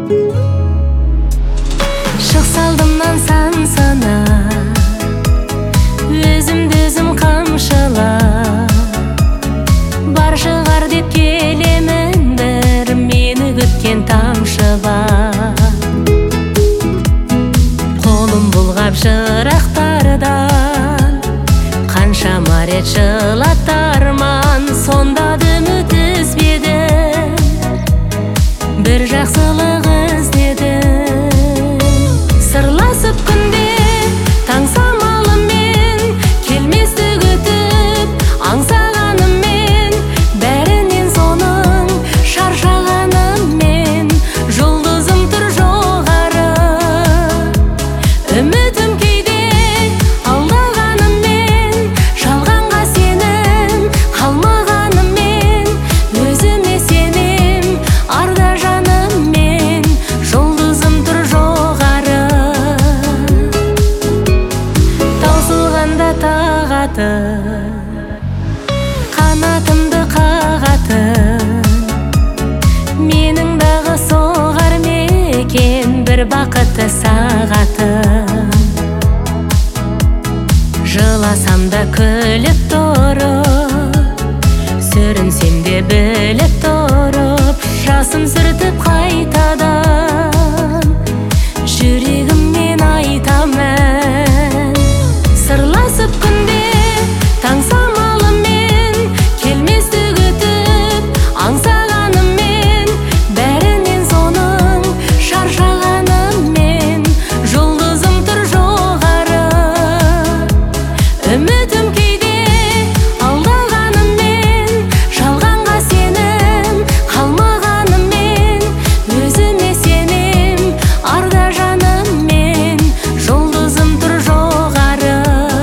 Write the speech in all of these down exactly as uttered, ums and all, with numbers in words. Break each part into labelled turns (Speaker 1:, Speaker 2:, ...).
Speaker 1: Шық салдымнан сан сана, өзімді өзім қамшылап, бар шығар деп келемін, бір мені күткен тамшы бар. Қолым бұлғап жырақтардан, қаншама рет жылатарман, сонда да үміт бір жақсылық іздедім. Сырласып күнде таң самалымен, келместі күтіп аңсағаныммен, бәрінен соның шаршағаныммен, жұлдызым тұр жоғары, үмітім кейде алдағаныммен, жалғанға сенім қалмағаныммен, өзіме сенем арда жаныммен, жұлдызым тұр жоғары. Таусылғанда тағатын, қанатымды қағатын, менің дағы соғар мекен бір бақытты сағатын. Жыласам да күліп тұрып, сүрінсем де біліп тұрып, жасым сүртіп қайтадан жүрегіммен айтамын. Сырласып күнде таң самалымен, келместі күтіп аңсағаныммен, бәрінен соның шаршағаныммен, жұлдызым тұр жоғары, үмітім кейде алдағаныммен, жалғанға сенім қалмағаныммен, өзіме сенем арда жаныммен, жұлдызым тұр жоғары.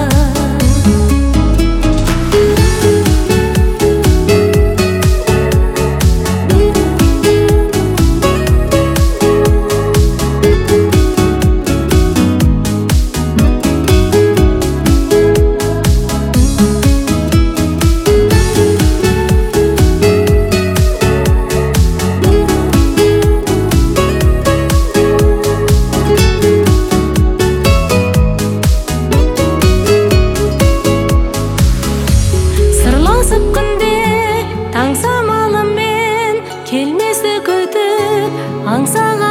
Speaker 1: Сырласып күнде таң самалымен, келместі күтіп аңсаған